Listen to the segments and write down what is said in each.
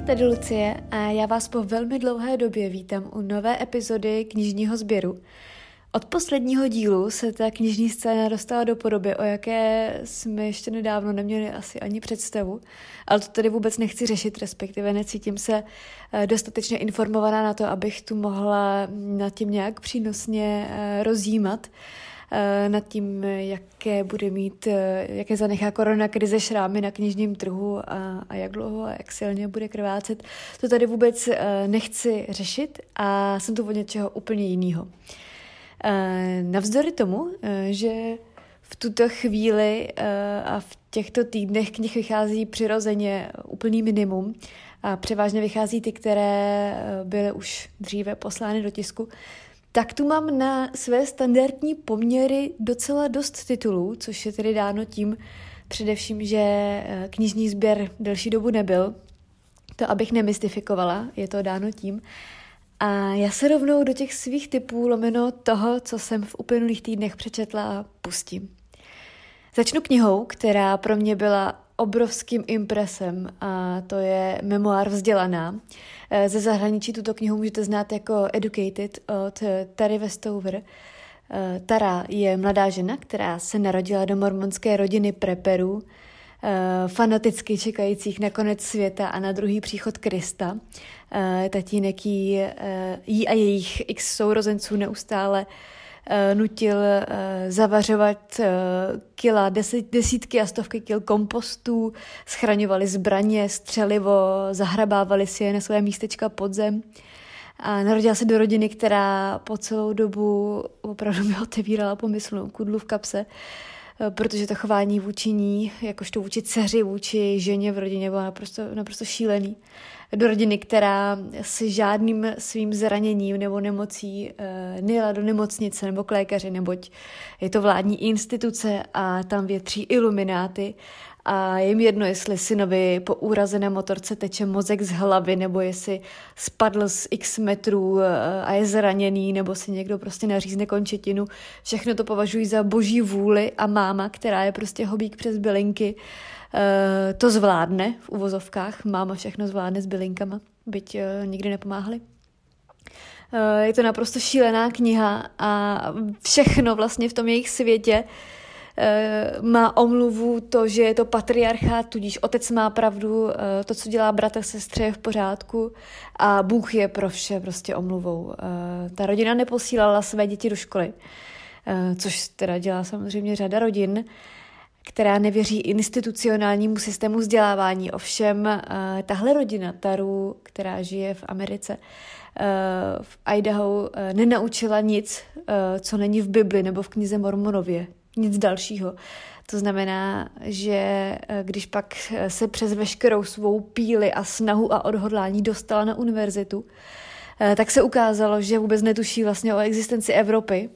tady Lucie a já vás po velmi dlouhé době vítám u nové epizody knižního sběru. Od posledního dílu se ta knižní scéna dostala do podoby, o jaké jsme ještě nedávno neměli asi ani představu, ale to tady vůbec nechci řešit, respektive necítím se dostatečně informovaná na to, abych tu mohla nad tím nějak přínosně rozjímat, nad tím, jaké zanechá koronakrize šrámy na knižním trhu a jak dlouho a jak silně bude krvácet. To tady vůbec nechci řešit a jsem tu od něčeho úplně jiného. Navzdory tomu, že v tuto chvíli a v těchto týdnech knih vychází přirozeně úplný minimum a převážně vychází ty, které byly už dříve poslány do tisku, tak tu mám na své standardní poměry docela dost titulů, což je tedy dáno tím především, že knižní sběr delší dobu nebyl. To, abych nemystifikovala, je to dáno tím. A já se rovnou do těch svých tipů lomeno toho, co jsem v uplynulých týdnech přečetla, pustím. Začnu knihou, která pro mě byla obrovským impresem a to je Memoár vzdělaná. Ze zahraničí tuto knihu můžete znát jako Educated od Tary Westover. Tara je mladá žena, která se narodila do mormonské rodiny preperů, fanaticky čekajících na konec světa a na druhý příchod Krista. Tatínek jí a jejich x sourozenců neustále nutil zavařovat desítky a stovky kil kompostů, schraňovali zbraně, střelivo, zahrabávali si je na své místečka pod zem. A narodila se do rodiny, která po celou dobu opravdu mi otevírala pomyslnou kudlu v kapse, protože to chování vůči ní, jakožto vůči dceři, vůči ženě v rodině bylo naprosto šílený. Do rodiny, která se žádným svým zraněním nebo nemocí nejela do nemocnice nebo k lékaři, neboť je to vládní instituce a tam větří ilumináty a je jim jedno, jestli synovi po úraze na motorce teče mozek z hlavy, nebo jestli spadl z x metrů a je zraněný, nebo si někdo prostě nařízne končetinu. Všechno to považují za boží vůli a máma, která je prostě hobík přes bylinky, to zvládne v uvozovkách. Máma všechno zvládne s bylinkama, byť nikdy nepomáhali. Je to naprosto šílená kniha a všechno vlastně v tom jejich světě má omluvu to, že je to patriarchát, tudíž otec má pravdu, to, co dělá bratr, sestře je v pořádku a Bůh je pro vše prostě omluvou. Ta rodina neposílala své děti do školy, což teda dělá samozřejmě řada rodin, která nevěří institucionálnímu systému vzdělávání. Ovšem tahle rodina Taru, která žije v Americe, v Idaho, nenaučila nic, co není v Bibli nebo v knize Mormonově. Nic dalšího. To znamená, že když pak se přes veškerou svou píli a snahu a odhodlání dostala na univerzitu, tak se ukázalo, že vůbec netuší vlastně o existenci Evropy.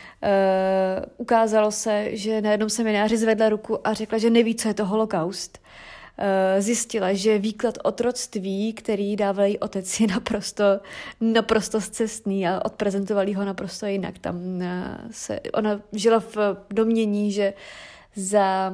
Ukázalo se, že na jednom semináři zvedla ruku a řekla, že neví, co je to holokaust. Zjistila, že výklad otroctví, který dával její otec, je naprosto scestný a odprezentovali ho naprosto jinak. Ona žila v domnění, že za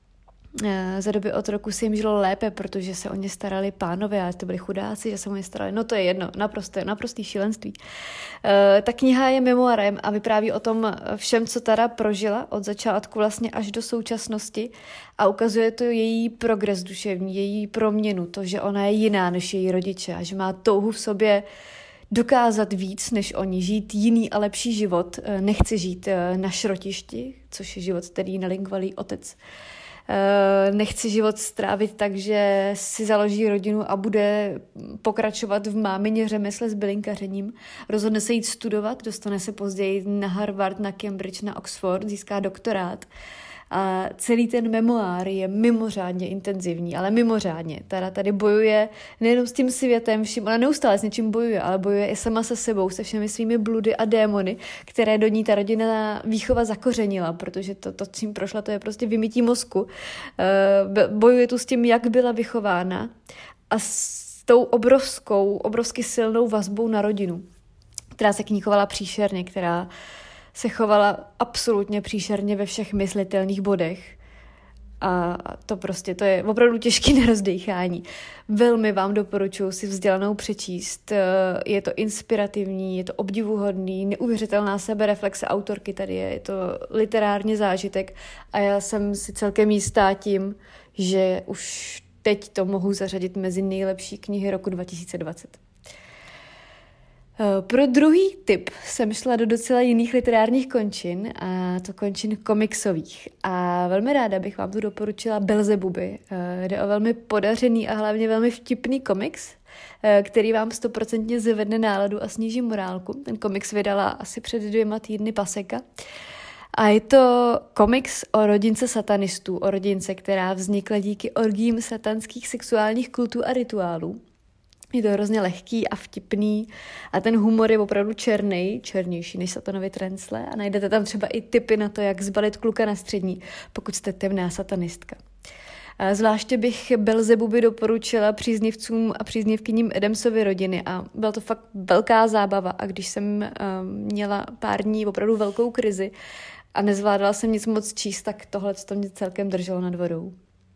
doby otroku se jim žilo lépe, protože se o ně starali pánové, ale to byli chudáci, že se o ně starali. No to je jedno, naprostý šílenství. Ta kniha je memoárem a vypráví o tom všem, co Tara prožila od začátku vlastně až do současnosti a ukazuje to její progres duševní, její proměnu, to, že ona je jiná než její rodiče a že má touhu v sobě dokázat víc než oni, žít jiný a lepší život. Nechci žít na šrotišti, což je život, který nalinkoval jí otec. Nechci život strávit tak, že si založí rodinu a bude pokračovat v mámině řemesle s bylinkařením. Rozhodne se jít studovat, dostane se později na Harvard, na Cambridge, na Oxford, získá doktorát. A celý ten memoár je mimořádně intenzivní, ale mimořádně. Tara tady bojuje nejenom s tím světem, vším, ona neustále s něčím bojuje, ale bojuje i sama se sebou, se všemi svými bludy a démony, které do ní ta rodina výchova zakořenila, protože to čím prošla, to je prostě vymytí mozku. Bojuje tu s tím, jak byla vychována a s tou obrovsky silnou vazbou na rodinu, která se k ní chovala příšerně, která se chovala absolutně příšerně ve všech myslitelných bodech. A to je opravdu těžký na rozdýchání. Velmi vám doporučuji si Vzdělanou přečíst. Je to inspirativní, je to obdivuhodný, neuvěřitelná sebereflexe autorky tady je to literárně zážitek a já jsem si celkem jistá tím, že už teď to mohu zařadit mezi nejlepší knihy roku 2020. Pro druhý tip jsem šla do docela jiných literárních končin, a to končin komiksových. A velmi ráda bych vám tu doporučila Belzebuby. Jde o velmi podařený a hlavně velmi vtipný komiks, který vám 100% zvedne náladu a sníží morálku. Ten komiks vydala asi před 2 týdny Paseka. A je to komiks o rodince satanistů, o rodince, která vznikla díky orgím satanských sexuálních kultů a rituálů. Je to hrozně lehký a vtipný a ten humor je opravdu černější než Satanovy trencle a najdete tam třeba i tipy na to, jak zbalit kluka na střední, pokud jste temná satanistka. A zvláště bych Belzebuby doporučila příznivcům a příznivkyním Addamsovy rodiny a byla to fakt velká zábava a když jsem měla pár dní opravdu velkou krizi a nezvládala jsem nic moc číst, tak tohle to mě celkem drželo nad vodou.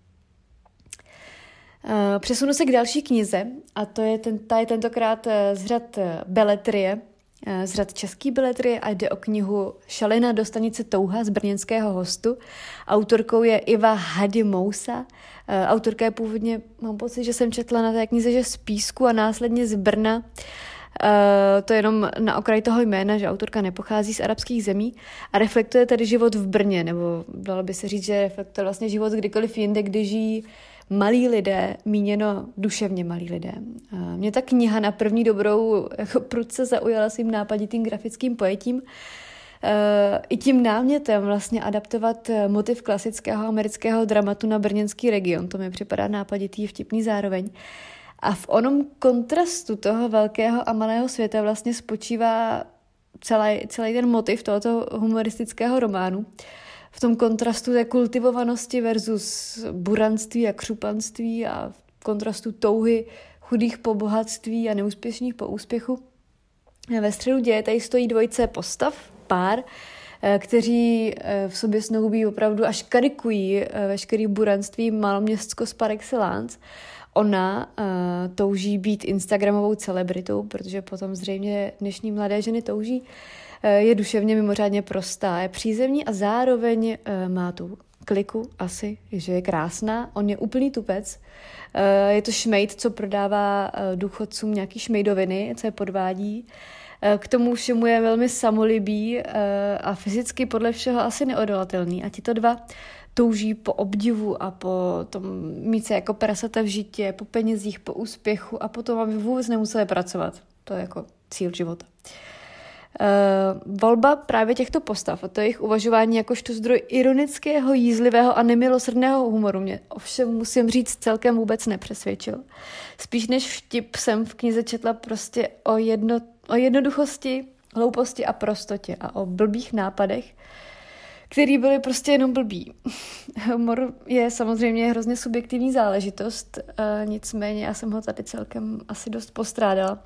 Přesunu se k další knize a ta je tentokrát z řad beletrie, z řad český beletrie a jde o knihu Šalina do stanice Touha z brněnského Hostu. Autorkou je Iva Hadimousa. Autorka je původně, mám pocit, že jsem četla na té knize, že z Písku a následně z Brna. To je jenom na okraj toho jména, že autorka nepochází z arabských zemí a reflektuje tady život v Brně, nebo dalo by se říct, že reflektuje vlastně život kdykoliv jinde, kdy žijí malí lidé, míněno duševně malí lidé. Mě ta kniha na první dobrou jako prudce zaujala svým nápaditým grafickým pojetím i tím námětem vlastně adaptovat motiv klasického amerického dramatu na brněnský region. To mi připadá nápaditý, vtipný zároveň. A v onom kontrastu toho velkého a malého světa vlastně spočívá celý ten motiv tohoto humoristického románu. V tom kontrastu té kultivovanosti versus buranství a křupanství a v kontrastu touhy chudých po bohatství a neúspěšných po úspěchu. Ve středu děje tady stojí dvojice postav, pár, kteří v sobě snoubí opravdu až karikují veškerý buranství maloměstskost par excellence. Ona touží být instagramovou celebritou, protože potom zřejmě dnešní mladé ženy touží. Je duševně mimořádně prostá, je přízemní a zároveň má tu kliku asi, že je krásná. On je úplný tupec. Je to šmejd, co prodává důchodcům nějaký šmejdoviny, co je podvádí. K tomu všemu je velmi samolibý a fyzicky podle všeho asi neodolatelný. A tito dva touží po obdivu a po tom mít se jako prasata v žitě, po penězích, po úspěchu a potom, aby vůbec nemuseli pracovat. To je jako cíl života. Volba právě těchto postav a to jejich uvažování jakožto zdroj ironického, jízlivého a nemilosrdného humoru mě ovšem musím říct celkem vůbec nepřesvědčil. Spíš než vtip jsem v knize četla prostě o jednoduchosti, hlouposti a prostotě a o blbých nápadech, který byly prostě jenom blbý. Humor je samozřejmě hrozně subjektivní záležitost, nicméně já jsem ho tady celkem asi dost postrádala.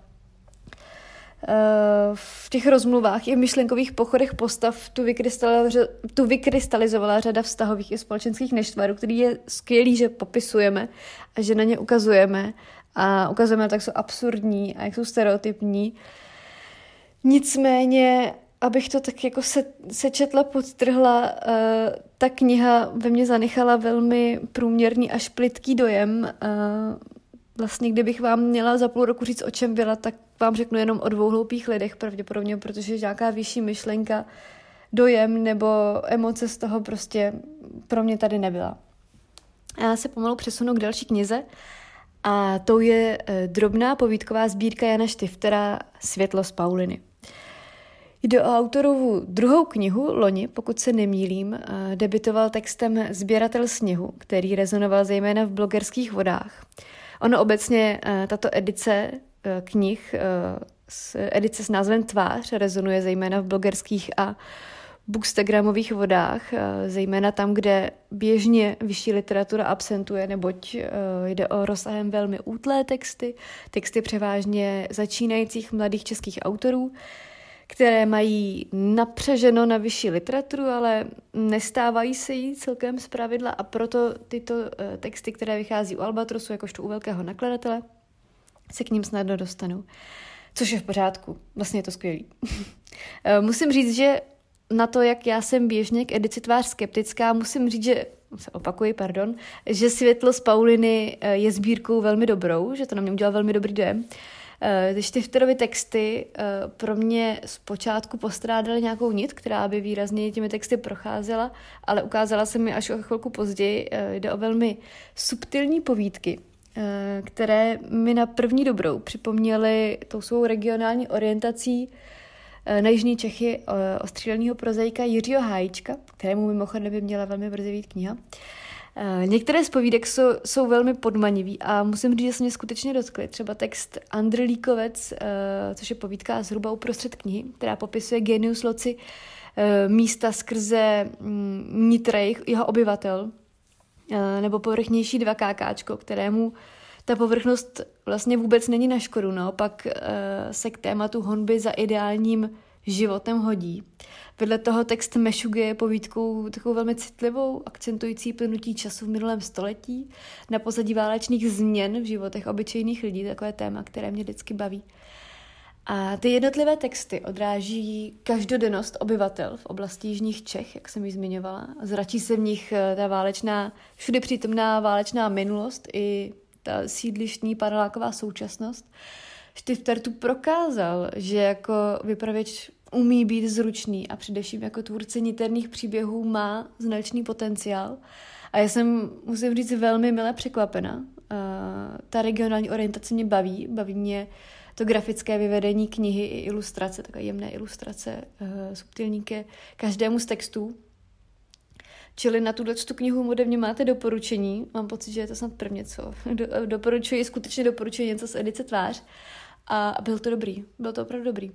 V těch rozmluvách i v myšlenkových pochodech postav tu vykrystalizovala řada vztahových i společenských nešvarů, který je skvělý, že popisujeme a že na ně ukazujeme a ukazujeme, jak jsou absurdní a jak jsou stereotypní. Nicméně, abych to tak jako sečetla, podtrhla, ta kniha ve mně zanechala velmi průměrný až plytký dojem. Vlastně, kdybych vám měla za půl roku říct, o čem byla, tak vám řeknu jenom o 2 hloupých lidech pravděpodobně, protože nějaká vyšší myšlenka, dojem nebo emoce z toho prostě pro mě tady nebyla. A já se pomalu přesunu k další knize a tou je drobná povídková sbírka Jana Štiftera Světlo z Pauliny. Jde o autorovu druhou knihu, loni, pokud se nemýlím, debitoval textem Sběratel sněhu, který rezonoval zejména v blogerských vodách. Ono obecně, tato edice knih, edice s názvem Tvář, rezonuje zejména v blogerských a bookstagramových vodách, zejména tam, kde běžně vyšší literatura absentuje, neboť jde o rozsahem velmi útlé texty převážně začínajících mladých českých autorů, které mají napřeženo na vyšší literaturu, ale nestávají se jí celkem zpravidla a proto tyto texty, které vychází u Albatrosu, jakožto u velkého nakladatele, se k ním snadno dostanou. Což je v pořádku. Vlastně je to skvělý. Musím říct, že na to, jak já jsem běžně k edici Tvář skeptická, musím říct, že Světlo z Pauliny je sbírkou velmi dobrou, že to na mě udělal velmi dobrý dojem. Ty Štifterovy texty pro mě zpočátku postrádaly nějakou nit, která by výrazně těmi texty procházela, ale ukázala se mi až o chvilku později. Jde o velmi subtilní povídky, které mi na první dobrou připomněly tou svou regionální orientací na jižní Čechy ostříleného prozaika Jiřího Háječka, kterému mimochodem by měla velmi brzy vyjít kniha. Některé z povídek jsou velmi podmanivý a musím říct, že se mě skutečně dotkly. Třeba text Andrlíkovec, což je povídka zhruba uprostřed knihy, která popisuje genius loci místa skrze nitra jeho obyvatel, nebo povrchnější 2KKčko, kterému ta povrchnost vlastně vůbec není na škodu, naopak se k tématu honby za ideálním životem hodí. Vedle toho text Mešugy je povídkou takovou velmi citlivou, akcentující plynutí času v minulém století, na pozadí válečných změn v životech obyčejných lidí, takové téma, které mě vždycky baví. A ty jednotlivé texty odráží každodennost obyvatel v oblasti jižních Čech, jak jsem ji zmiňovala. Zračí se v nich ta válečná, všude přítomná válečná minulost i ta sídlištní paneláková současnost. Štifter tu prokázal, že jako vypravěč umí být zručný a především jako tvůrce niterných příběhů má značný potenciál. A já jsem, musím říct, velmi milé překvapena. Ta regionální orientace mě baví mě to grafické vyvedení knihy i ilustrace, takové jemné ilustrace, subtilní ke každému z textů. Čili na tuto knihu ode mě máte doporučení. Mám pocit, že je to snad prvně, co doporučuji něco z edice Tvář. A byl to dobrý, byl to opravdu dobrý.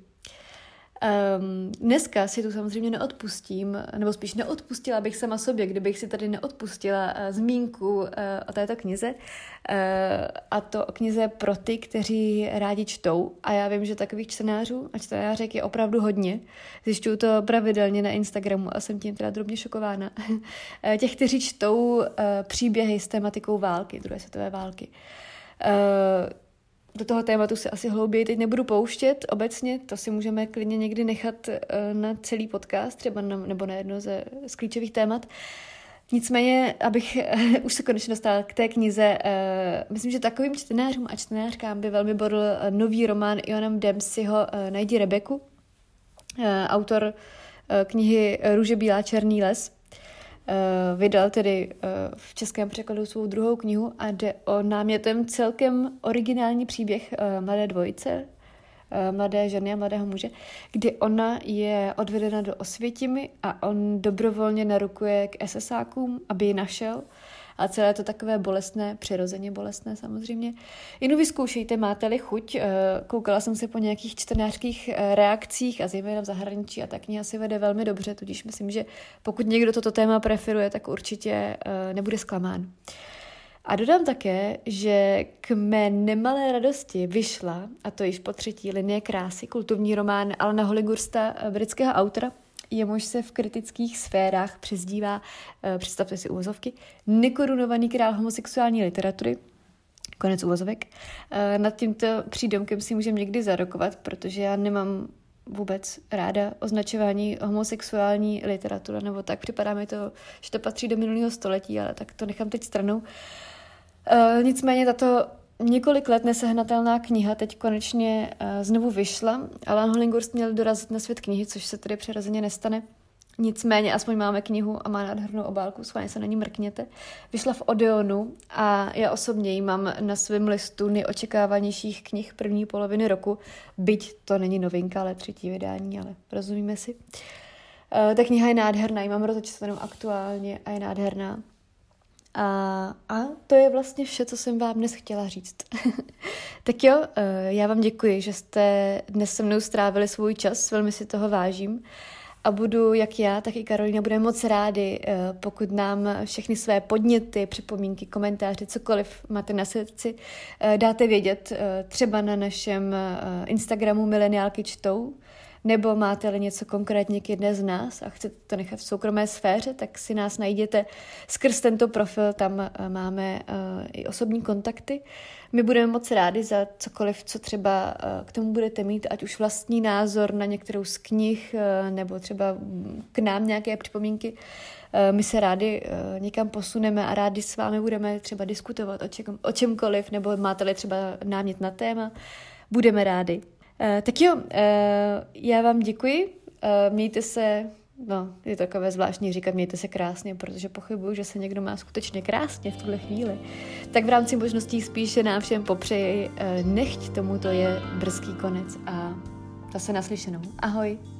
Dneska si tu samozřejmě neodpustím, nebo spíš neodpustila bych sama sobě, kdybych si tady neodpustila zmínku o této knize, a to o knize pro ty, kteří rádi čtou. A já vím, že takových čtenářů a čtenářek je opravdu hodně. Zjišťuju to pravidelně na Instagramu a jsem tím teda drobně šokována. Těch, kteří čtou příběhy s tematikou války, druhé světové války. Do toho tématu se asi hlouběji teď nebudu pouštět obecně, to si můžeme klidně někdy nechat na celý podcast, třeba nebo na jedno z klíčových témat. Nicméně, abych už se konečně dostala k té knize, myslím, že takovým čtenářům a čtenářkám by velmi bodl nový román Iana Dempseyho Najdi Rebeku, autor knihy Růže bílá černý les. Vydal tedy v českém překladu svou druhou knihu a jde o námětem celkem originální příběh mladé dvojice, mladé ženy a mladého muže, kdy ona je odvedena do Osvětimi a on dobrovolně narukuje k SSákům, aby ji našel. A celé to takové bolestné, přirozeně bolestné samozřejmě. Jen vyzkoušejte, máte-li chuť. Koukala jsem se po nějakých čtenářských reakcích a zejména v zahraničí a ta kniha si vede velmi dobře, tudíž myslím, že pokud někdo toto téma preferuje, tak určitě nebude zklamán. A dodám také, že k mé nemalé radosti vyšla, a to již po 3. Linie krásy, kultovní román Alana Hollingworsta, britského autora, jemuž se v kritických sférách přezdívá, představte si uvozovky, nekorunovaný král homosexuální literatury, konec uvozovek. Nad tímto přídomkem si můžeme někdy zarokovat, protože já nemám vůbec ráda označování homosexuální literatura, nebo tak připadá mi to, že to patří do minulého století, ale tak to nechám teď stranou. Nicméně tato několik let nesehnatelná kniha teď konečně znovu vyšla. Alan Hollingworst měl dorazit na svět knihy, což se tedy přirozeně nestane. Nicméně aspoň máme knihu a má nádhernou obálku, schválně se na ní mrkněte. Vyšla v Odeonu a já osobně ji mám na svém listu nejočekávanějších knih první poloviny roku, byť to není novinka, ale 3. vydání, ale rozumíme si. Ta kniha je nádherná, ji mám rozečtenou aktuálně a je nádherná. A to je vlastně vše, co jsem vám dnes chtěla říct. Tak jo, já vám děkuji, že jste dnes se mnou strávili svůj čas, velmi si toho vážím. A budu, jak já, tak i Karolína, budeme moc rádi, pokud nám všechny své podněty, připomínky, komentáře, cokoliv máte na srdci, dáte vědět třeba na našem Instagramu Mileniálky čtou, nebo máte-li něco konkrétně k jedné z nás a chcete to nechat v soukromé sféře, tak si nás najděte skrz tento profil, tam máme i osobní kontakty. My budeme moc rádi za cokoliv, co třeba k tomu budete mít, ať už vlastní názor na některou z knih, nebo třeba k nám nějaké připomínky. My se rádi někam posuneme a rádi s vámi budeme třeba diskutovat o čemkoliv, nebo máte-li třeba námět na téma, budeme rádi. Tak jo, já vám děkuji, mějte se, je takové zvláštní říkat mějte se krásně, protože pochybuju, že se někdo má skutečně krásně v tuhle chvíli. Tak v rámci možností spíše nám všem popřeji, nechť tomuto je brzký konec a zase naslyšenou. Ahoj!